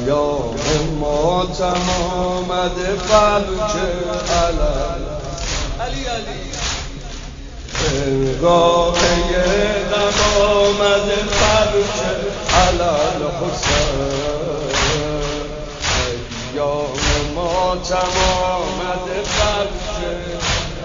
ایام ماتم آمده فلک علم انگاه غم آمده فلک علل حسین ایام ماتم آمده فلک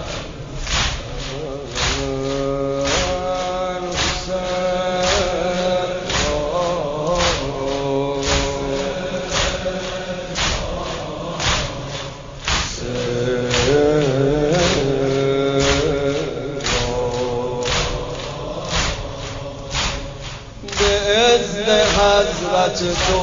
حضرت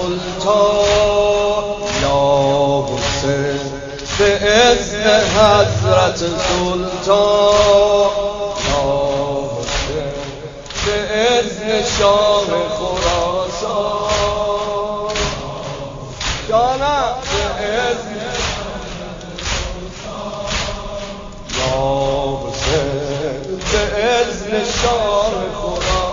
سلطان یا حسین به اذن حضرت سلطان یا حسین به اذن شاه خراسان جانم به اذن یا حسین به اذن شاه خراسان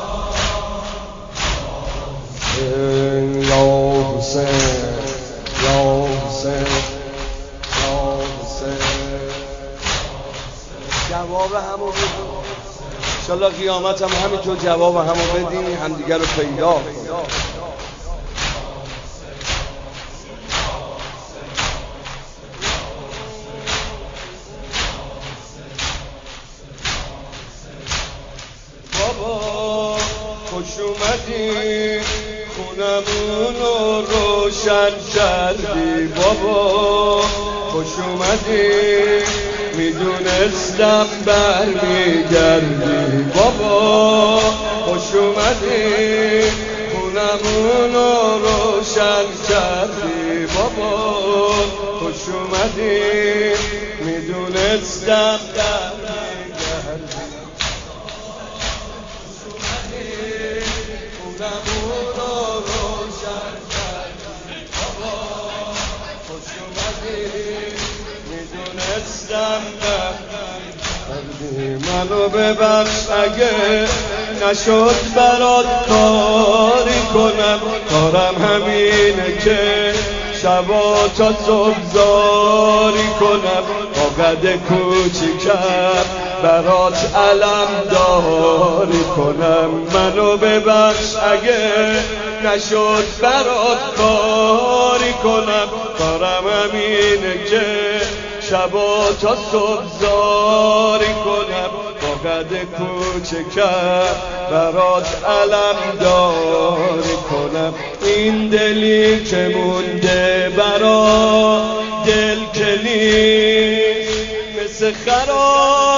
یا حسین یا حسین یا حسین جواب همو بدیم انشالله قیامت هم همینطور جواب همو بدیم همدیگر رو پیدا کنیم. بابا خوش اومدی خونمونو روشن کردی بابا خوش اومدی میدونستم برمیگردی بابا خوش اومدی خونمونو روشن کردی بابا خوش اومدی میدونستم برمیگردی خونمونو میدونستم منو ببخش اگه نشد برات کاری کنم کارم همینه که شبا تا صبح زاری کنم با قد کوچیکم برات علم داری کنم منو ببخش اگه نشد برات کاری کنم کارم همینه که شبا تا صبح زاری کنم با قد کوچکم برات علم داری کنم این دلی که مونده برا دل که نیست مثل خراب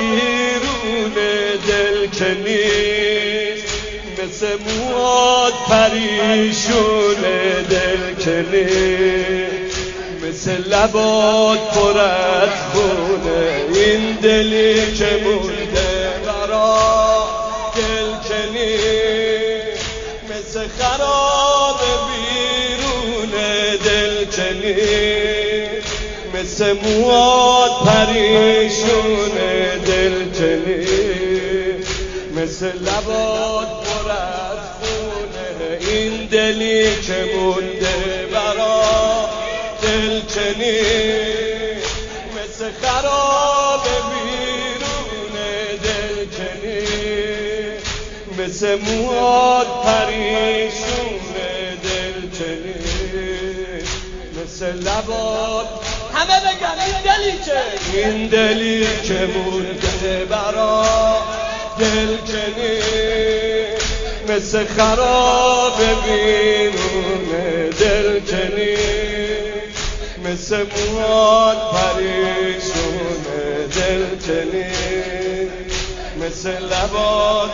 بیرون دل که نیست مثل مواد پریشون دل که نیست مثل لبات پر از خونه این دلی که مونده برا دل که نیست مثل خراب بیرون دل که نیست مثل مواد پریشون دل که نیست مثل لبات پر از خونه این دلی که مونده برا دل که نیست مثل خراب بیرون دل که نیست مثل مواد پریشون دل که نیست مثل لبات همه بگن این دلی که مونده برا دل که نیست مثل خراب بیرون دل که نیست مثل مواد پریشون دل که نیست مثل لبات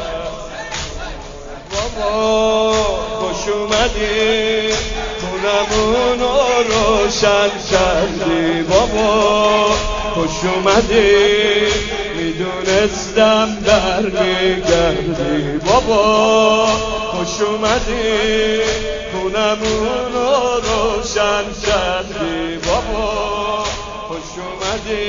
بابا خوش اومدی خونمونو روشن کردی بابا خوش اومدی میدونستم برمیگردی بابا خوش اومدی خونمونو روشن کردی بابا خوش اومدی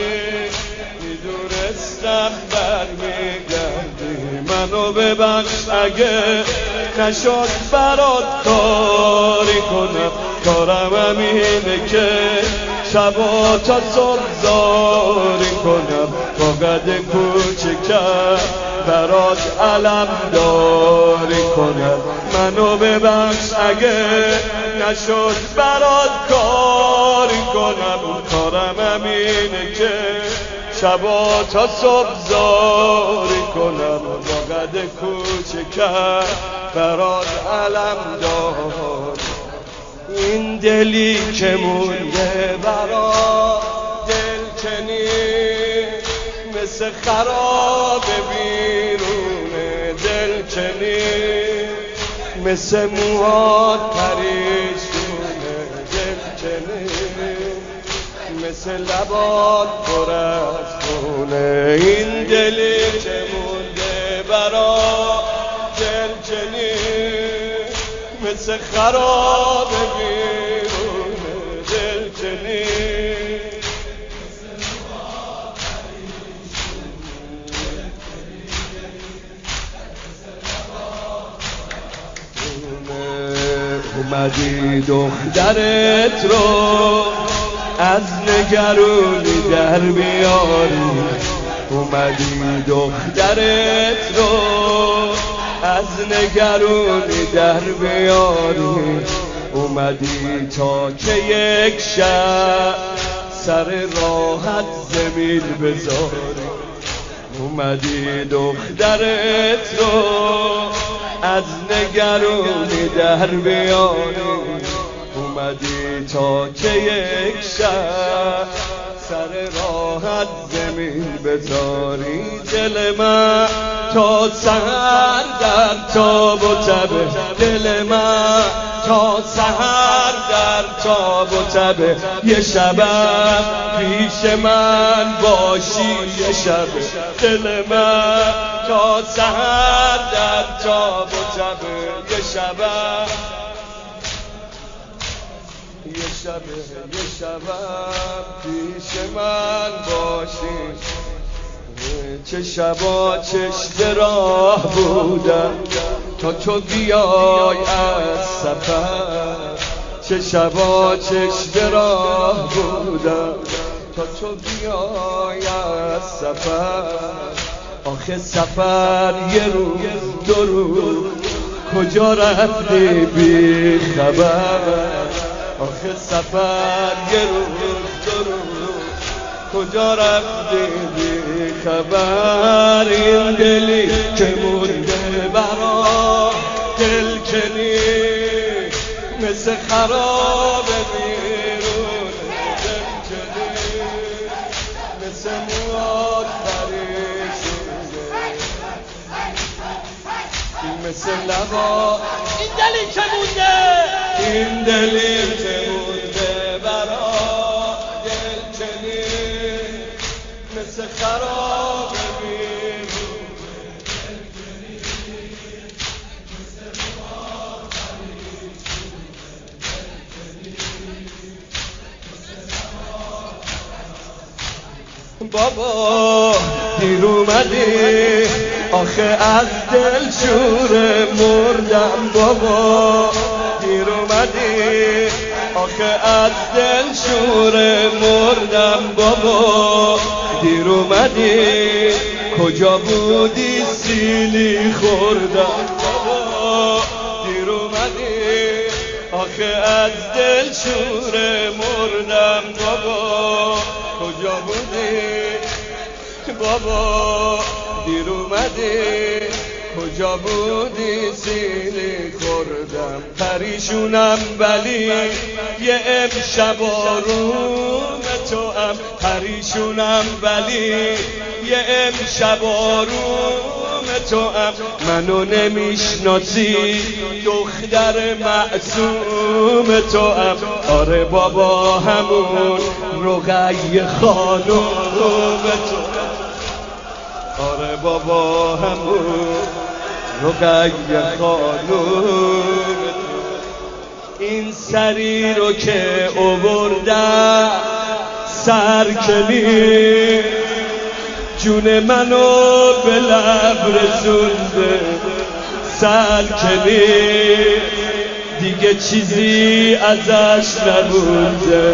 میدونستم برمیگردی منو ببخش اگه نشد برات کاری کنم. کارم همینه که شبا تا صبح زاری کنم. با قد کوچکم برات علم داری کنم. منو ببخش اگه نشد برات کاری کنم. کارم همینه که شبا تا صبح زاری کنم. با قد کوچکم برات علم داری. این دلی که مونده برا دلکنی مثل خراب بیرونه. دلکنی مثل موهات پریشونه. دلکنی مثل لبات پر از خونه. این دلی که مونده برا دلکنی مثل خراب بیرونه. دلکنی اومدی دخترت رو از نگرونی در بیاری. اومدی دخترت رو از نگرونی در بیاری. اومدی تا که یک شب سر راحت زمین بذاری. اومدی دخترت رو از نگرونی در بیاری. اومدی تا که یک شب سر راحت زمین بذاری. دل من تا سحر در تاب و تبه. دل من تا سحر در تاب و تبه. یه شبم پیش من باشی یه شب. دل من تا سحر در تاب و تبه. یه شبم یه شبم پیش من باشی. چه شبا چشم راه بودم تا تو بیای از سفر. چه شبا چشم راه بودم تا تو بیای از سفر. آخه سفر یه روز دو روز کجا رفتی بی خبر. آخه سفر یه روز دو روز کجا رفتی بی خبر. این دلی که مونده برا دلکنی مثل خراب بیرونه. دلکنی مثل مواد پریشونه. مثل لبا این دلی که مونده. این دلی که مونده برا دلکنی مثل خراب بیرونه. بابا دیر اومدی آخه از دل شوره مردم. بابا دیر اومدی آخه از دل شوره مردم. بابا دیر اومدی کجا بودی سیلی خوردم. بابا دیر اومدی آخه از دل شوره مردم. بابا کجا بودی. بابا دیر اومدی کجا بودی سیلی خوردم. پریشونم ولی یه امشب آروم تو هم. پریشونم ولی یه امشب آروم تو هم. منو نمیشناسی دختر معصوم تو هم. آره بابا همون رقیه خانوم تو. آره بابا همون رقیه خانوم. این سری رو که آوردم سرکنی جون منو به لب رسونده. سرکنی دیگه چیزی ازش نمونده،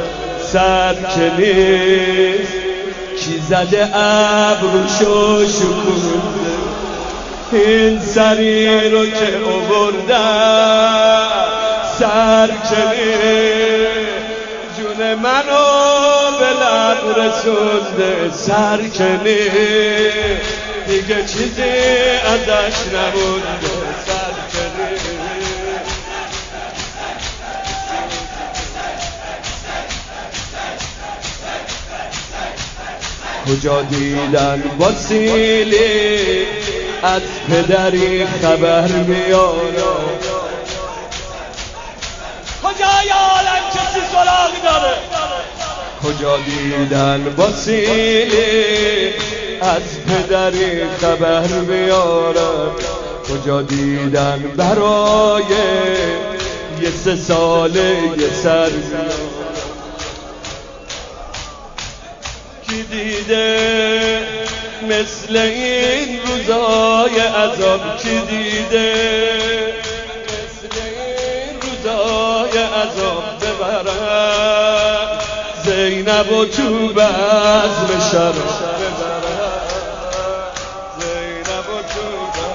سرکنی کی زده ابروشو شکونده، این سری رو که آوردن سرکنی جون منو به لب رسونده، سرکنی دیگه چیزی ازش نمونده، سرکنی کجا دیدن با سیلی از پدری خبر میاره، کجا یالم کسی سراغ داره، کجا دیدن با سیلی از پدری خبر میاره، کجا دیدن برای یه 3 ساله یه سر کی دیده مثل این روزای عذاب، کی دیده مثل این روزای عذاب ببرن زینب و تو بزم شب ببرن زینب و تو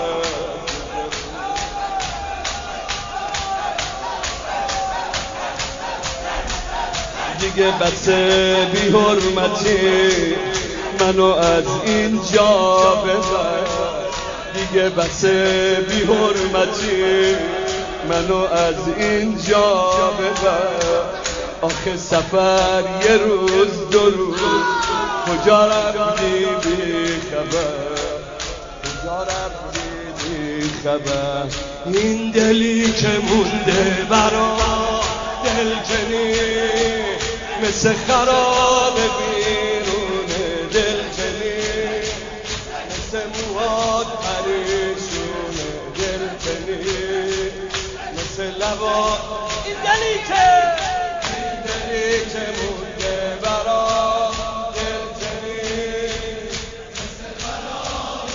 دیگه بس بی حرمتی منو از اینجا ببر، دیگه بس بی حرمتی منو از اینجا ببر، آخه سفر یه روز 2 روز کجا رفتی بی خبر، کجا رفتی بی خبر، این دلی که مونده برا دلجنی مثل خراب بیرونه، دلجنی مثل مواد پریشونه، دلجنی مثل لبا این دلی که مونده برا دلجنی مثل خراب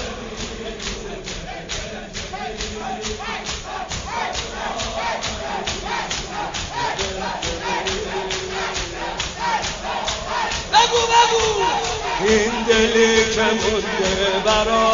بگو این دلی که مونده برا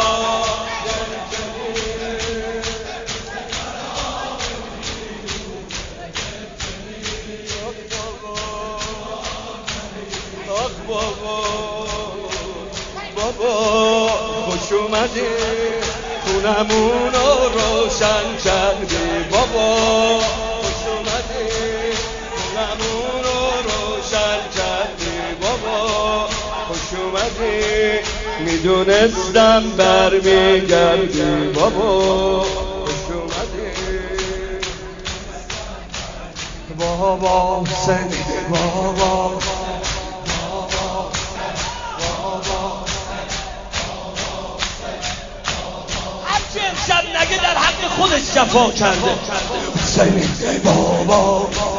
بابا خوش اومدی خونمون رو روشن کردی، بابا خوش اومدی خونمون رو روشن کردی، بابا خوش اومدی میدونستم برمیگردی، بابا خوش اومدی بابا حسین بابا هرچی امشب نگه در حق خودش جفا کرده، حسین بابا